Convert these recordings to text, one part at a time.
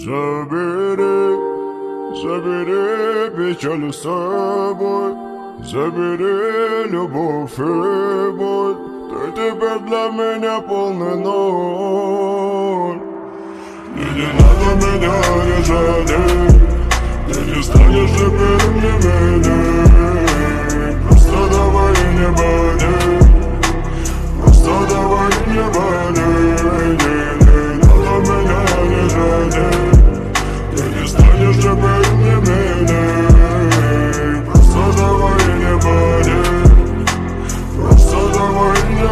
Забери, забери печаль с собой, забери любовь и боль. Ты теперь для меня полный ноль. И не надо меня не жалеть, ты не станешь теперь мне милей. Просто давай не болей, просто давай не болей. Не надо меня не жалеть, ты не станешь теперь мне милей. Просто давай не болей, просто давай не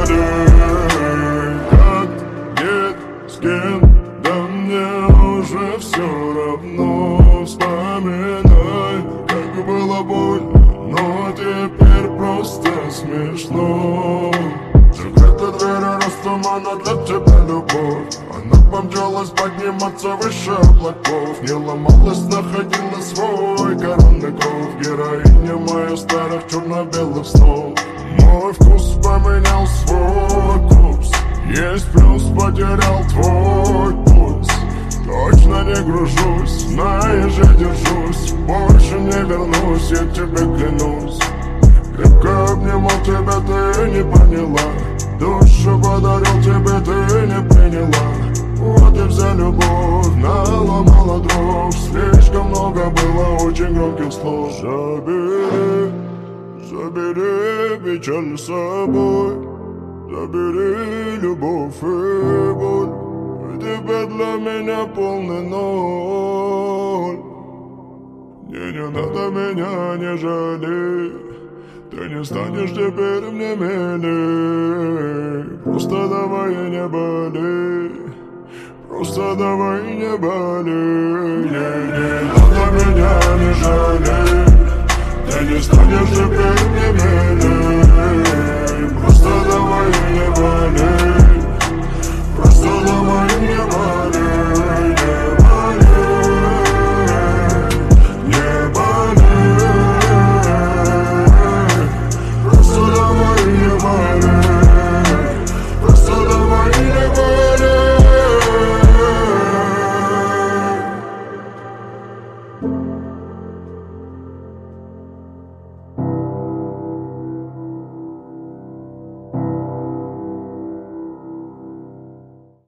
болей. Как, где, с кем, да мне уже все равно. Вспоминай, как было больно, но теперь просто смешно. Закрыта дверь, раз тумана для тебя любовь. Она помчалась подниматься выше облаков. Не ломалась, находила свой коронный кров. Героиня моя старых черно-белых снов. Мой вкус поменял свой курс. Есть плюс, потерял твой пульс. Точно не гружусь, знаешь, я держусь. Больше не вернусь, я тебе клянусь. Крепко обнимал тебя, ты не поняла. Душу подарил тебе, ты не приняла. Вот и вся любовь наломала дров. Слишком много было очень громких слов. Забери, забери печаль с собой, забери любовь и боль. Ты для меня полный ноль. Не надо меня не жалеть, ты не станешь теперь мне милей. Просто давай не болей, просто давай не болей. Не надо меня не жалеть, ты не станешь теперь мне милей. Просто давай не болей, просто давай не болей.